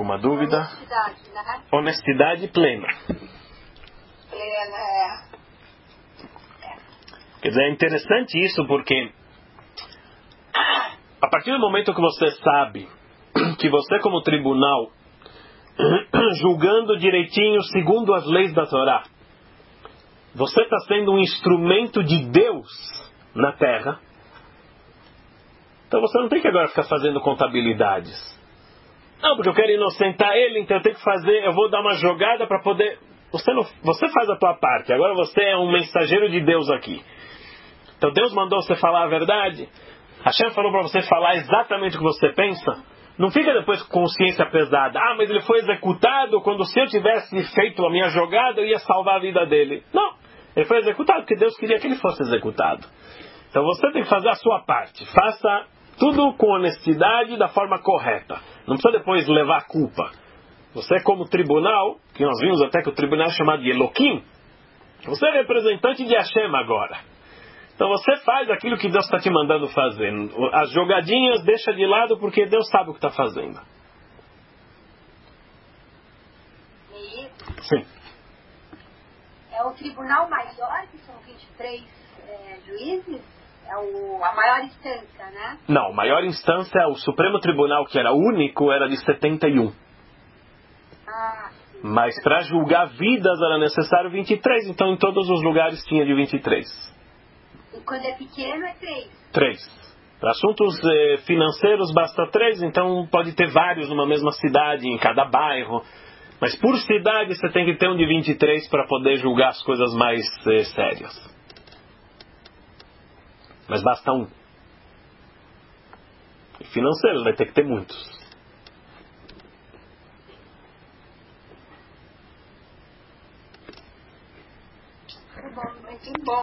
alguma dúvida? Honestidade, né? Honestidade plena. Plena, Quer dizer, é interessante isso porque a partir do momento que você sabe que você como tribunal, julgando direitinho segundo as leis da Torá, você está sendo um instrumento de Deus na Terra, então você não tem que agora ficar fazendo contabilidades. Não, porque eu quero inocentar ele, então eu tenho que fazer, eu vou dar uma jogada para poder... Você faz a tua parte, agora você é um mensageiro de Deus aqui. Então Deus mandou você falar a verdade, Hashem falou para você falar exatamente o que você pensa. Não fica depois com consciência pesada. Ah, mas ele foi executado quando se eu tivesse feito a minha jogada eu ia salvar a vida dele. Não, ele foi executado porque Deus queria que ele fosse executado. Então você tem que fazer a sua parte. Faça tudo com honestidade da forma correta. Não precisa depois levar a culpa. Você como tribunal, que nós vimos até que o tribunal é chamado de Elohim, você é representante de Hashem agora. Então você faz aquilo que Deus está te mandando fazer. As jogadinhas deixa de lado porque Deus sabe o que está fazendo. E Sim. é o tribunal maior, que são 23 juízes, é a maior instância, né? Não, a maior instância, o Supremo Tribunal, que era único, era de 71. Ah, sim. Mas para julgar vidas era necessário 23, então em todos os lugares tinha de 23. E quando é pequeno é 3. 3. Para assuntos financeiros basta 3, então pode ter vários numa mesma cidade, em cada bairro. Mas por cidade você tem que ter um de 23 para poder julgar as coisas mais sérias. Mas basta um. E financeiro vai ter que ter muitos. Muito bom, muito bom.